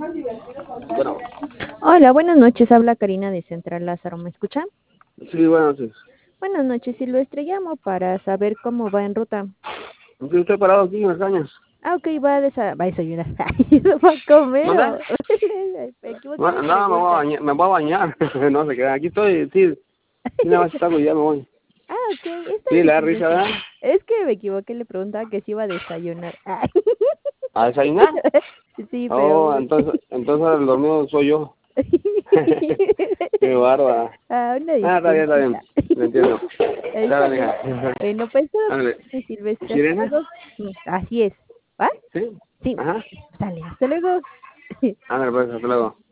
Bueno, Hola, buenas noches. Habla Karina de Central Lázaro. ¿Me escuchan? sí, bueno, sí. Buenas noches, Silvestre. Llamo para saber cómo va en ruta. Sí, estoy parado aquí en las cañas. Ah, ok, va a desayunar. ¿Va a comer ¿Dónde? o...? Me equivoqué de No, me voy a pregunta. bañar. Me voy a bañar. No sé qué. Aquí estoy, sí. Sí, nada más salgo y ya me voy. Ah, ok, está Sí, bien, la risa, Silvestre. ¿verdad? Es que me equivoqué, le preguntaba que si iba a desayunar. Ay. ¿A desayunar? Sí, pero Oh, entonces el dormido soy yo. Qué bárbara. Una Está bien, está bien. disculpita. Lo entiendo. Está Está bien, bien. hija. Bueno, pues todo Ándale. bien, Silvestre. Hasta ¿Sirena? luego. Así es. ¿Va? Sí. Sí. Ajá. Sale, hasta luego. Ándale, pues, hasta luego.